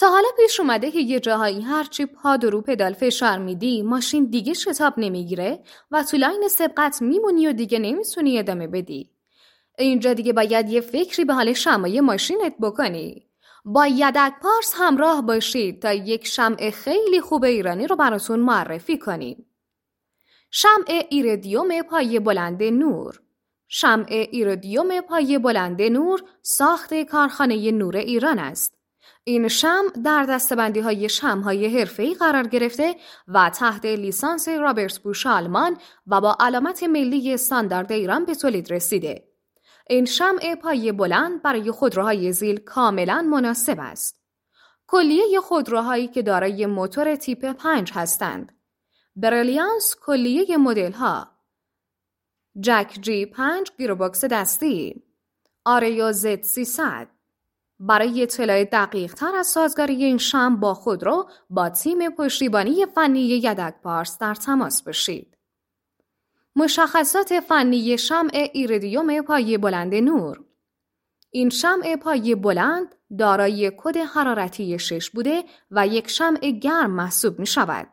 تا حالا پیش اومده که یه جاهایی هرچی پا رو پدال فشار میدی ماشین دیگه شتاب نمیگیره و تو لاین سبقت میمونی و دیگه نمیتونی ادامه بدی؟ اینجا دیگه باید یه فکری به حال شمع ماشینت بکنی. با یدک پارس همراه باشید تا یک شمع خیلی خوب ایرانی رو براتون معرفی کنیم. شمع ایریدیوم پایه بلند نور. شمع ایریدیوم پایه بلند نور ساخت کارخانه نور ایران است. این شمع در دسته‌بندی‌های شمع‌های حرفه‌ای قرار گرفته و تحت لیسانس رابرت بوش آلمان و با علامت ملی استاندارد ایران به تولید رسیده. این شمع پایه بلند برای خودروهای زیل کاملاً مناسب است. کلیه خودروهایی که دارای موتور تیپ 5 هستند. بریلیانس کلیه مدل‌ها: جک جی 5 گیربکس دستی، آریو زد 300. برای اطلاع دقیق تر از سازگاری این شمع با خودرو با تیم پشتیبانی فنی یدک پارس در تماس باشید. مشخصات فنی شمع ایریدیوم پایه بلند نور. این شمع پایه بلند دارای کد حرارتی 6 بوده و یک شمع گرم محسوب می شود.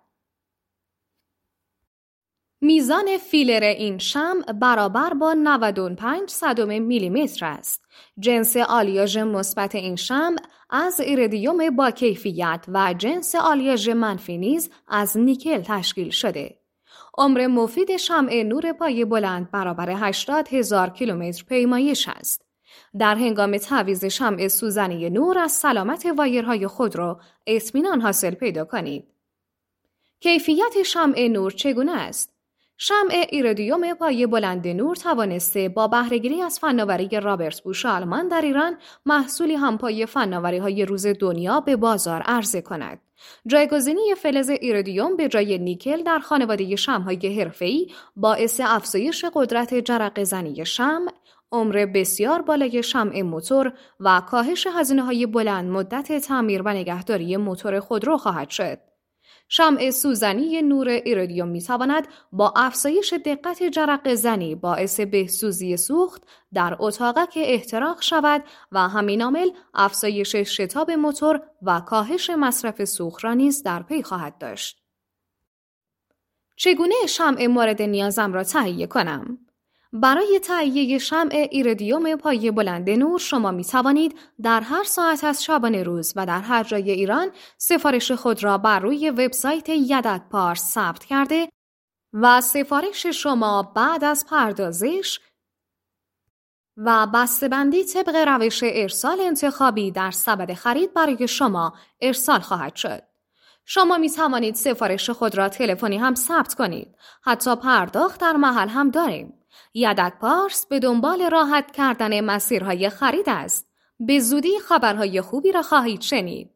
میزان فیلر این شمع برابر با 95 میلیمتر است. جنس آلیاژ مثبت این شمع از ایریدیوم با کیفیت و جنس آلیاژ منفی نیز از نیکل تشکیل شده. عمر مفید شمع نور پایه بلند برابر 80,000 کیلومتر پیمایش است. در هنگام تعویض شمع سوزنی نور از سلامت وایرهای خودرو اطمینان حاصل پیدا کنید. کیفیت شمع نور چگونه است؟ شمع ایریدیوم پایه بلند نور توانسته با بهره‌گیری از فناوری رابرت بوش آلمان در ایران محصولی همپای فناوری‌های روز دنیا به بازار عرضه کند. جایگزینی فلز ایریدیوم به جای نیکل در خانواده شمع‌های حرفه‌ای باعث افزایش قدرت جرقه‌زنی شمع، عمر بسیار بالای شمع موتور و کاهش هزینه‌های بلند مدت تعمیر و نگهداری موتور خودرو خواهد شد. شمع سوزنی نور ایریدیوم می‌تواند با افزایش دقت جرقه‌زنی باعث بهسوزی سوخت در اتاقک احتراق شود و همین عامل افزایش شتاب موتور و کاهش مصرف سوخت را نیز در پی خواهد داشت. چگونه شمع مورد نیازم را تهیه کنم؟ برای تهیه شمع ایریدیوم پایه بلند نور شما می توانید در هر ساعت از شبانه روز و در هر جای ایران سفارش خود را بر روی وبسایت یدک پارس ثبت کرده و سفارش شما بعد از پردازش و بسته‌بندی طبق روش ارسال انتخابی در سبد خرید برای شما ارسال خواهد شد. شما می توانید سفارش خود را تلفنی هم ثبت کنید. حتی پرداخت در محل هم داریم. یدک پارس به دنبال راحت کردن مسیرهای خرید است. به زودی خبرهای خوبی را خواهید شنید.